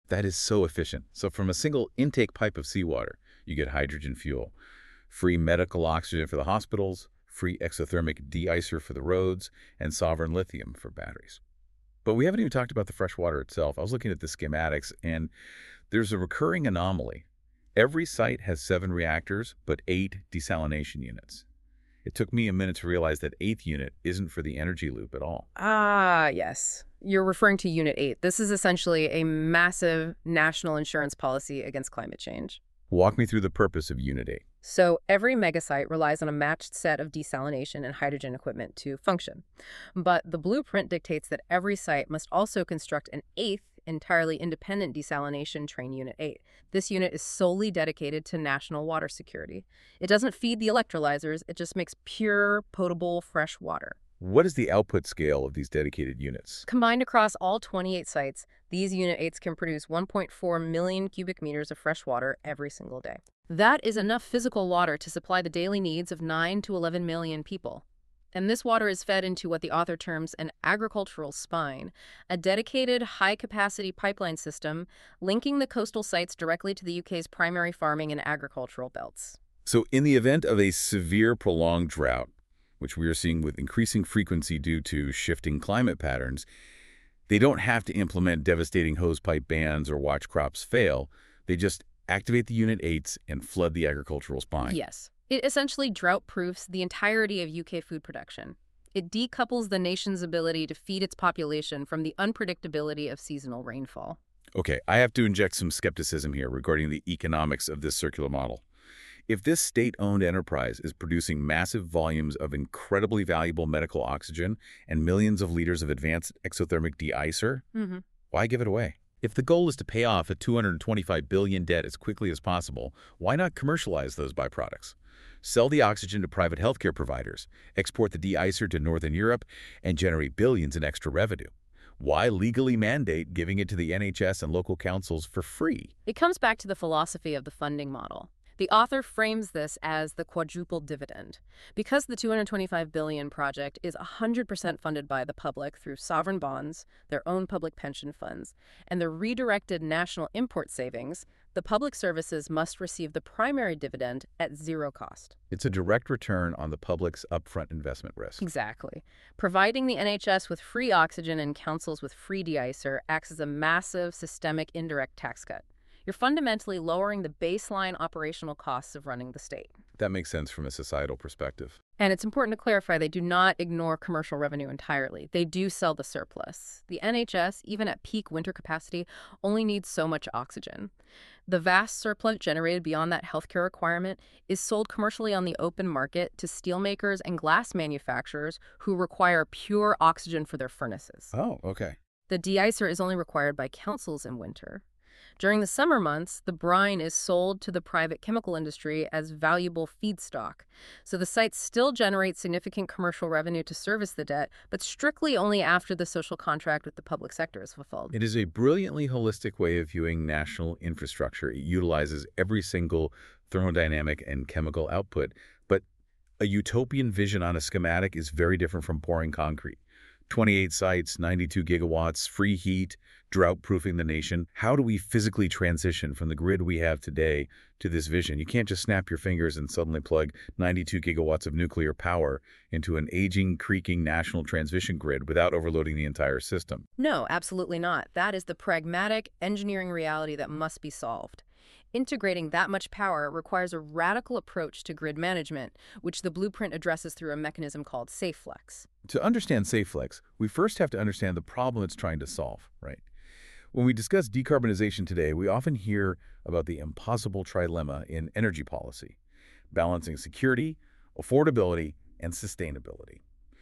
That is so efficient. So from a single intake pipe of seawater, you get hydrogen fuel, free medical oxygen for the hospitals, free exothermic de-icer for the roads, and sovereign lithium for batteries. But we haven't even talked about the fresh water itself. I was looking at the schematics, and there's a recurring anomaly. Every site has seven reactors, but eight desalination units. It took me a minute to realize that eighth unit isn't for the energy loop at all. Ah, yes. You're referring to Unit eight. This is essentially a massive national insurance policy against climate change. Walk me through the purpose of Unit eight. So every megasite relies on a matched set of desalination and hydrogen equipment to function. But the blueprint dictates that every site must also construct an eighth entirely independent desalination train Unit eight. This unit is solely dedicated to national water security. It doesn't feed the electrolyzers, it just makes pure, potable, fresh water. What is the output scale of these dedicated units? Combined across all twenty-eight sites, these Unit eights can produce one point four million cubic meters of fresh water every single day. That is enough physical water to supply the daily needs of nine to eleven million people. And this water is fed into what the author terms an agricultural spine, a dedicated high-capacity pipeline system linking the coastal sites directly to the U K's primary farming and agricultural belts. So in the event of a severe prolonged drought, which we are seeing with increasing frequency due to shifting climate patterns, they don't have to implement devastating hosepipe bans or watch crops fail. They just activate the Unit eights and flood the agricultural spine. Yes. It essentially drought-proofs the entirety of U K food production. It decouples the nation's ability to feed its population from the unpredictability of seasonal rainfall. Okay, I have to inject some skepticism here regarding the economics of this circular model. If this state-owned enterprise is producing massive volumes of incredibly valuable medical oxygen and millions of liters of advanced exothermic de-icer, Mm-hmm. why give it away? If the goal is to pay off a two hundred twenty-five billion dollars debt as quickly as possible, why not commercialize those byproducts? Sell the oxygen to private healthcare providers, export the de-icer to Northern Europe, and generate billions in extra revenue. Why legally mandate giving it to the N H S and local councils for free? It comes back to the philosophy of the funding model. The author frames this as the quadruple dividend. Because the two hundred twenty-five billion dollars project is one hundred percent funded by the public through sovereign bonds, their own public pension funds, and the redirected national import savings, the public services must receive the primary dividend at zero cost. It's a direct return on the public's upfront investment risk. Exactly. Providing the N H S with free oxygen and councils with free de-icer acts as a massive systemic indirect tax cut. You're fundamentally lowering the baseline operational costs of running the state. That makes sense from a societal perspective. And it's important to clarify they do not ignore commercial revenue entirely. They do sell the surplus. The N H S, even at peak winter capacity, only needs so much oxygen. The vast surplus generated beyond that healthcare requirement is sold commercially on the open market to steelmakers and glass manufacturers who require pure oxygen for their furnaces. Oh, okay. The de-icer is only required by councils in winter. During the summer months, the brine is sold to the private chemical industry as valuable feedstock. So the sites still generate significant commercial revenue to service the debt, but strictly only after the social contract with the public sector is fulfilled. It is a brilliantly holistic way of viewing national infrastructure. It utilizes every single thermodynamic and chemical output, but a utopian vision on a schematic is very different from pouring concrete. twenty-eight sites, ninety-two gigawatts, free heat, drought-proofing the nation. How do we physically transition from the grid we have today to this vision? You can't just snap your fingers and suddenly plug ninety-two gigawatts of nuclear power into an aging, creaking national transmission grid without overloading the entire system. No, absolutely not. That is the pragmatic engineering reality that must be solved. Integrating that much power requires a radical approach to grid management, which the blueprint addresses through a mechanism called SafeFlex. To understand SafeFlex, we first have to understand the problem it's trying to solve, right? When we discuss decarbonization today, we often hear about the impossible trilemma in energy policy, balancing security, affordability, and sustainability.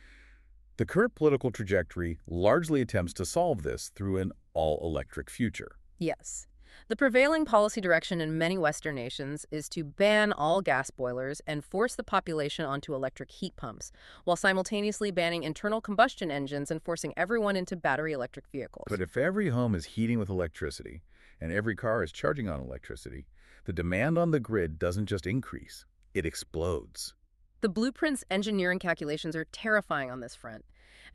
The current political trajectory largely attempts to solve this through an all-electric future. Yes. The prevailing policy direction in many Western nations is to ban all gas boilers and force the population onto electric heat pumps, while simultaneously banning internal combustion engines and forcing everyone into battery electric vehicles. But if every home is heating with electricity and every car is charging on electricity, the demand on the grid doesn't just increase, it explodes. The blueprint's engineering calculations are terrifying on this front.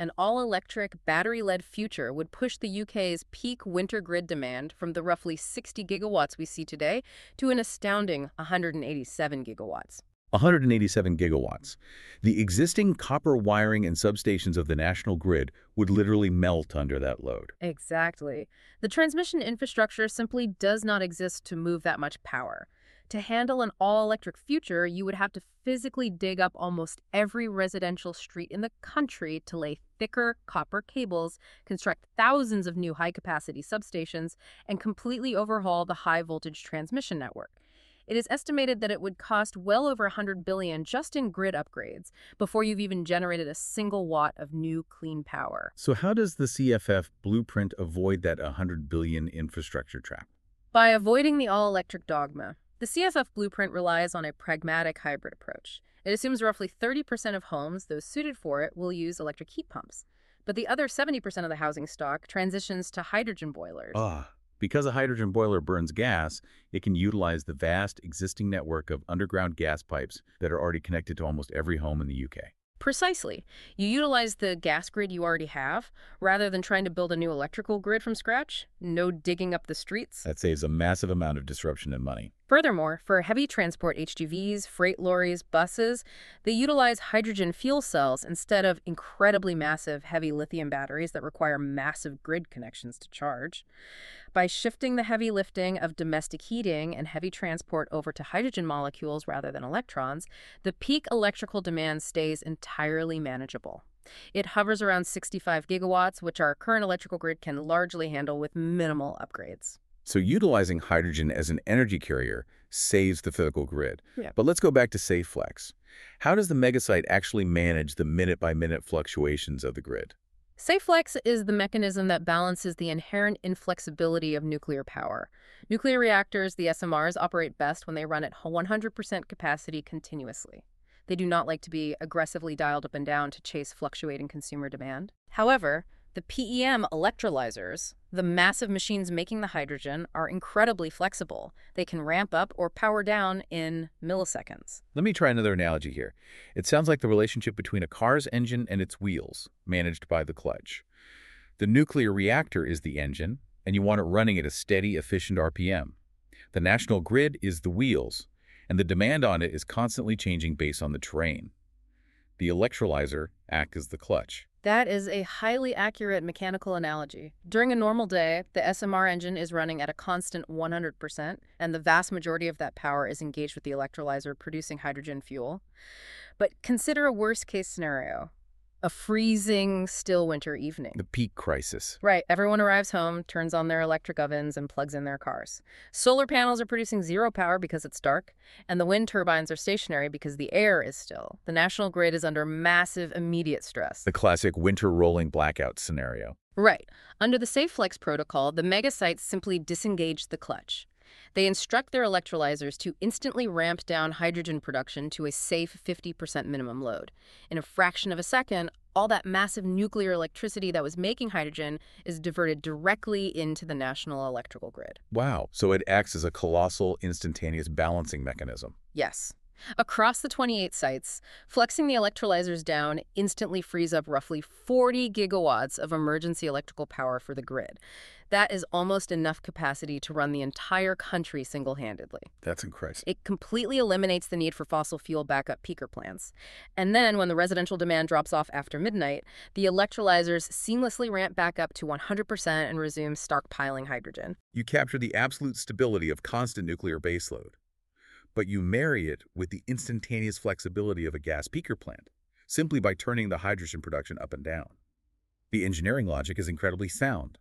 An all-electric, battery-led future would push the U K's peak winter grid demand from the roughly sixty gigawatts we see today to an astounding one hundred eighty-seven gigawatts. one hundred eighty-seven gigawatts. The existing copper wiring and substations of the national grid would literally melt under that load. Exactly. The transmission infrastructure simply does not exist to move that much power. To handle an all-electric future, you would have to physically dig up almost every residential street in the country to lay thicker copper cables, construct thousands of new high-capacity substations, and completely overhaul the high-voltage transmission network. It is estimated that it would cost well over one hundred billion dollars just in grid upgrades before you've even generated a single watt of new clean power. So how does the C F F blueprint avoid that one hundred billion dollars infrastructure trap? By avoiding the all-electric dogma, the C F F blueprint relies on a pragmatic hybrid approach. It assumes roughly thirty percent of homes, those suited for it, will use electric heat pumps. But the other seventy percent of the housing stock transitions to hydrogen boilers. Ah, because a hydrogen boiler burns gas, it can utilize the vast existing network of underground gas pipes that are already connected to almost every home in the U K. Precisely. You utilize the gas grid you already have, rather than trying to build a new electrical grid from scratch. No digging up the streets. That saves a massive amount of disruption and money. Furthermore, for heavy transport H G Vs, freight lorries, buses, they utilize hydrogen fuel cells instead of incredibly massive heavy lithium batteries that require massive grid connections to charge. By shifting the heavy lifting of domestic heating and heavy transport over to hydrogen molecules rather than electrons, the peak electrical demand stays entirely manageable. It hovers around sixty-five gigawatts, which our current electrical grid can largely handle with minimal upgrades. So utilizing hydrogen as an energy carrier saves the physical grid. Yeah. But let's go back to SafeFlex. How does the megasite actually manage the minute-by-minute fluctuations of the grid? SafeFlex is the mechanism that balances the inherent inflexibility of nuclear power. Nuclear reactors, the S M Rs, operate best when they run at one hundred percent capacity continuously. They do not like to be aggressively dialed up and down to chase fluctuating consumer demand. However, the P E M electrolyzers, the massive machines making the hydrogen, are incredibly flexible. They can ramp up or power down in milliseconds. Let me try another analogy here. It sounds like the relationship between a car's engine and its wheels, managed by the clutch. The nuclear reactor is the engine, and you want it running at a steady, efficient R P M. The national grid is the wheels, and the demand on it is constantly changing based on the terrain. The electrolyzer acts as the clutch. That is a highly accurate mechanical analogy. During a normal day, the S M R engine is running at a constant one hundred percent, and the vast majority of that power is engaged with the electrolyzer producing hydrogen fuel. But consider a worst-case scenario. A freezing, still winter evening. The peak crisis. Right. Everyone arrives home, turns on their electric ovens, and plugs in their cars. Solar panels are producing zero power because it's dark, and the wind turbines are stationary because the air is still. The national grid is under massive immediate stress. The classic winter rolling blackout scenario. Right. Under the SafeFlex protocol, the megasites simply disengage the clutch. They instruct their electrolyzers to instantly ramp down hydrogen production to a safe fifty percent minimum load. In a fraction of a second, all that massive nuclear electricity that was making hydrogen is diverted directly into the national electrical grid. Wow. So it acts as a colossal, instantaneous balancing mechanism. Yes. Across the twenty-eight sites, flexing the electrolyzers down instantly frees up roughly forty gigawatts of emergency electrical power for the grid. That is almost enough capacity to run the entire country single-handedly. That's incredible. It completely eliminates the need for fossil fuel backup peaker plants. And then, when the residential demand drops off after midnight, the electrolyzers seamlessly ramp back up to one hundred percent and resume stockpiling hydrogen. You capture the absolute stability of constant nuclear baseload, but you marry it with the instantaneous flexibility of a gas peaker plant, simply by turning the hydrogen production up and down. The engineering logic is incredibly sound.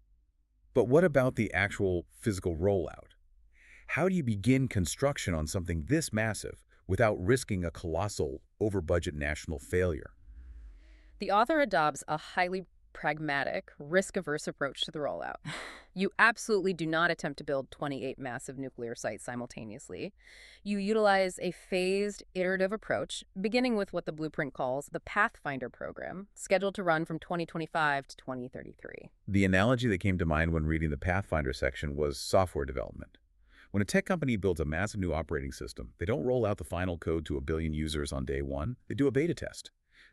But what about the actual physical rollout? How do you begin construction on something this massive without risking a colossal, over-budget national failure? The author adopts a highly pragmatic, risk-averse approach to the rollout. You absolutely do not attempt to build twenty-eight massive nuclear sites simultaneously. You utilize a phased, iterative approach, beginning with what the blueprint calls the Pathfinder program, scheduled to run from twenty twenty-five to twenty thirty-three. The analogy that came to mind when reading the Pathfinder section was software development. When a tech company builds a massive new operating system, they don't roll out the final code to a billion users on day one. They do a beta test.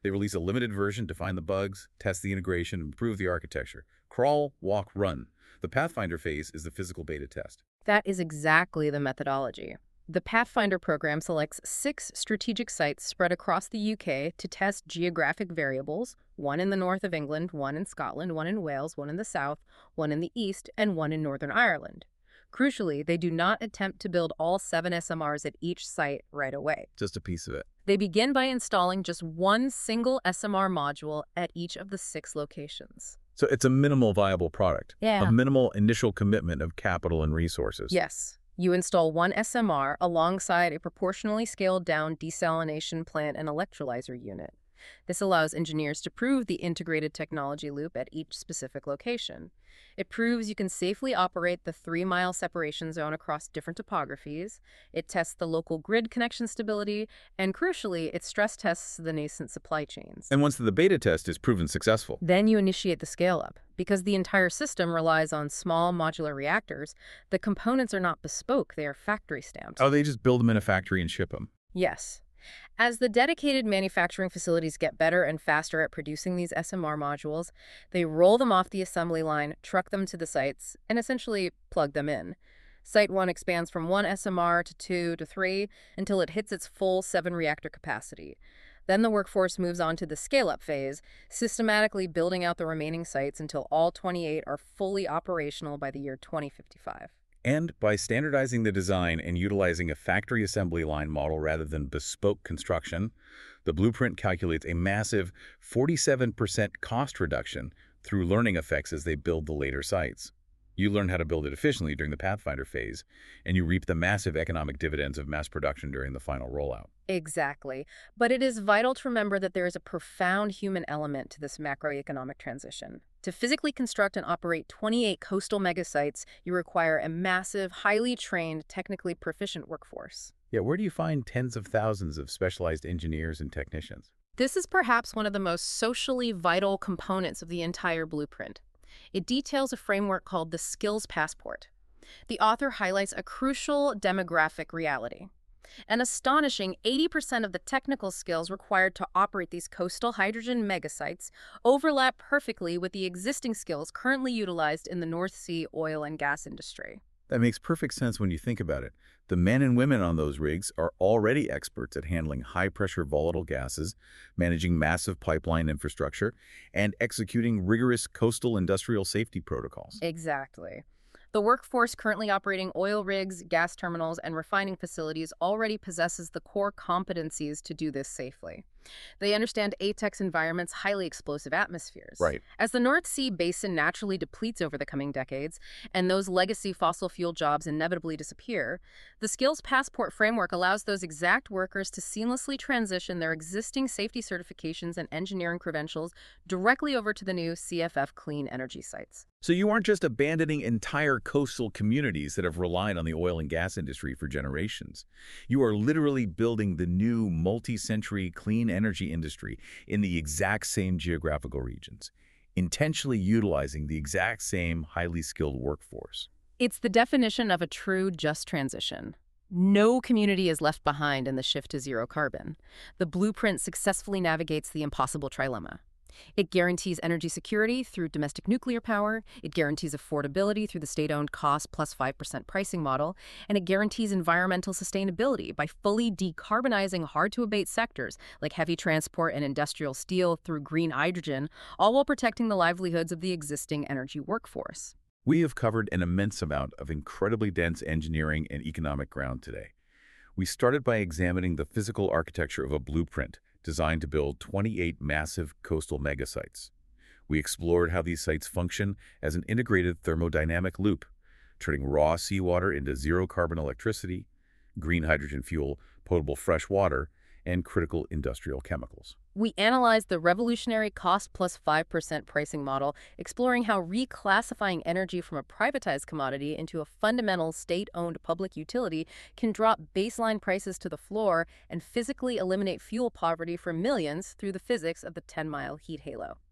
They release a limited version to find the bugs, test the integration, and improve the architecture. Crawl, walk, run. The Pathfinder phase is the physical beta test. That is exactly the methodology. The Pathfinder program selects six strategic sites spread across the U K to test geographic variables, one in the north of England, one in Scotland, one in Wales, one in the south, one in the east, and one in Northern Ireland. Crucially, they do not attempt to build all seven S M Rs at each site right away. Just a piece of it. They begin by installing just one single S M R module at each of the six locations. So it's a minimal viable product. Yeah. A minimal initial commitment of capital and resources. Yes. You install one S M R alongside a proportionally scaled-down desalination plant and electrolyzer unit. This allows engineers to prove the integrated technology loop at each specific location. It proves you can safely operate the three-mile separation zone across different topographies. It tests the local grid connection stability, and crucially, it stress tests the nascent supply chains. And once the beta test is proven successful, Then you initiate the scale-up. Because the entire system relies on small modular reactors, the components are not bespoke, they are factory stamped. oh, they just build them in a factory and ship them. Yes. As the dedicated manufacturing facilities get better and faster at producing these S M R modules, they roll them off the assembly line, truck them to the sites, and essentially plug them in. Site one expands from one S M R to two to three until it hits its full seven reactor capacity. Then the workforce moves on to the scale-up phase, systematically building out the remaining sites until all twenty-eight are fully operational by the year twenty fifty-five. And by standardizing the design and utilizing a factory assembly line model rather than bespoke construction, the blueprint calculates a massive forty-seven percent cost reduction through learning effects as they build the later sites. You learn how to build it efficiently during the Pathfinder phase, and you reap the massive economic dividends of mass production during the final rollout. Exactly. But it is vital to remember that there is a profound human element to this macroeconomic transition. To physically construct and operate twenty-eight coastal megasites, you require a massive, highly trained, technically proficient workforce. Yeah, where do you find tens of thousands of specialized engineers and technicians? This is perhaps one of the most socially vital components of the entire blueprint. It details a framework called the Skills Passport. The author highlights a crucial demographic reality. An astonishing eighty percent of the technical skills required to operate these coastal hydrogen megasites overlap perfectly with the existing skills currently utilized in the North Sea oil and gas industry. That makes perfect sense when you think about it. The men and women on those rigs are already experts at handling high-pressure volatile gases, managing massive pipeline infrastructure, and executing rigorous coastal industrial safety protocols. Exactly. The workforce currently operating oil rigs, gas terminals, and refining facilities already possesses the core competencies to do this safely. They understand ATEX environments' highly explosive atmospheres. Right. As the North Sea basin naturally depletes over the coming decades, and those legacy fossil fuel jobs inevitably disappear, the Skills Passport framework allows those exact workers to seamlessly transition their existing safety certifications and engineering credentials directly over to the new C F F clean energy sites. So you aren't just abandoning entire coastal communities that have relied on the oil and gas industry for generations. You are literally building the new multi-century clean energy industry in the exact same geographical regions, intentionally utilizing the exact same highly skilled workforce. It's the definition of a true just transition. No community is left behind in the shift to zero carbon. The blueprint successfully navigates the impossible trilemma. It guarantees energy security through domestic nuclear power, it guarantees affordability through the state-owned cost plus five percent pricing model, and it guarantees environmental sustainability by fully decarbonizing hard-to-abate sectors like heavy transport and industrial steel through green hydrogen, all while protecting the livelihoods of the existing energy workforce. We have covered an immense amount of incredibly dense engineering and economic ground today. We started by examining the physical architecture of a blueprint designed to build twenty-eight massive coastal megasites. We explored how these sites function as an integrated thermodynamic loop, turning raw seawater into zero-carbon electricity, green hydrogen fuel, potable fresh water, and critical industrial chemicals. We analyzed the revolutionary cost plus five percent pricing model, exploring how reclassifying energy from a privatized commodity into a fundamental state-owned public utility can drop baseline prices to the floor and physically eliminate fuel poverty for millions through the physics of the ten-mile heat halo.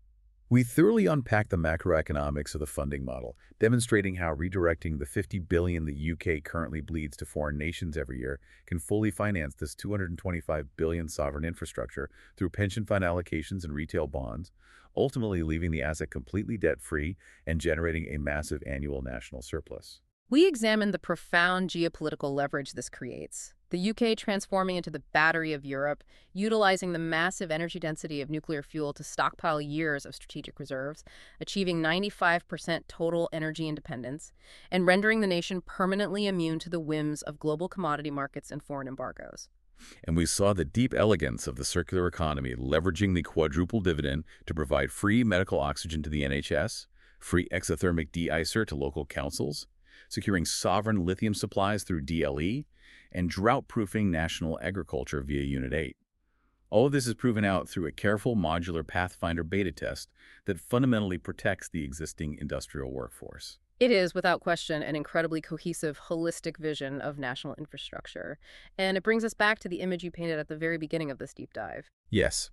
We thoroughly unpacked the macroeconomics of the funding model, demonstrating how redirecting the fifty billion dollars the U K currently bleeds to foreign nations every year can fully finance this two hundred twenty-five billion dollars sovereign infrastructure through pension fund allocations and retail bonds, ultimately leaving the asset completely debt-free and generating a massive annual national surplus. We examined the profound geopolitical leverage this creates. The U K transforming into the battery of Europe, utilizing the massive energy density of nuclear fuel to stockpile years of strategic reserves, achieving ninety-five percent total energy independence, and rendering the nation permanently immune to the whims of global commodity markets and foreign embargoes. And we saw the deep elegance of the circular economy leveraging the quadruple dividend to provide free medical oxygen to the N H S, free exothermic de-icer to local councils, securing sovereign lithium supplies through D L E, and drought-proofing national agriculture via Unit eight. All of this is proven out through a careful modular Pathfinder beta test that fundamentally protects the existing industrial workforce. It is, without question, an incredibly cohesive, holistic vision of national infrastructure. And it brings us back to the image you painted at the very beginning of this deep dive. Yes.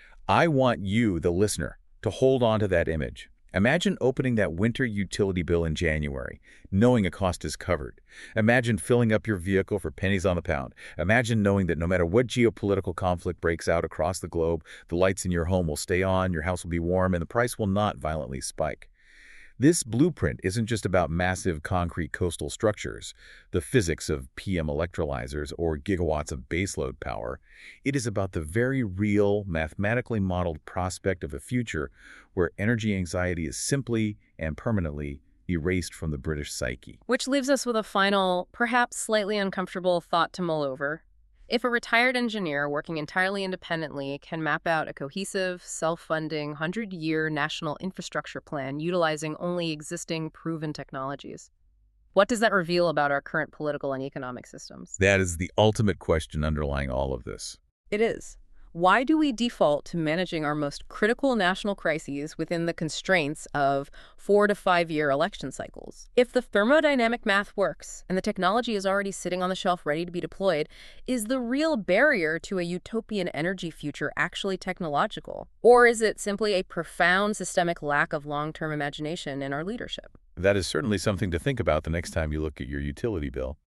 I want you, the listener, to hold on to that image. Imagine opening that winter utility bill in January, knowing a cost is covered. Imagine filling up your vehicle for pennies on the pound. Imagine knowing that no matter what geopolitical conflict breaks out across the globe, the lights in your home will stay on, your house will be warm, and the price will not violently spike. This blueprint isn't just about massive concrete coastal structures, the physics of P M electrolyzers, or gigawatts of baseload power. It is about the very real, mathematically modeled prospect of a future where energy anxiety is simply and permanently erased from the British psyche. Which leaves us with a final, perhaps slightly uncomfortable thought to mull over. If a retired engineer working entirely independently can map out a cohesive, self-funding, one hundred year national infrastructure plan utilizing only existing proven technologies, what does that reveal about our current political and economic systems? That is the ultimate question underlying all of this. It is. Why do we default to managing our most critical national crises within the constraints of four to five year election cycles? If the thermodynamic math works and the technology is already sitting on the shelf ready to be deployed, is the real barrier to a utopian energy future actually technological? Or is it simply a profound systemic lack of long-term imagination in our leadership? That is certainly something to think about the next time you look at your utility bill.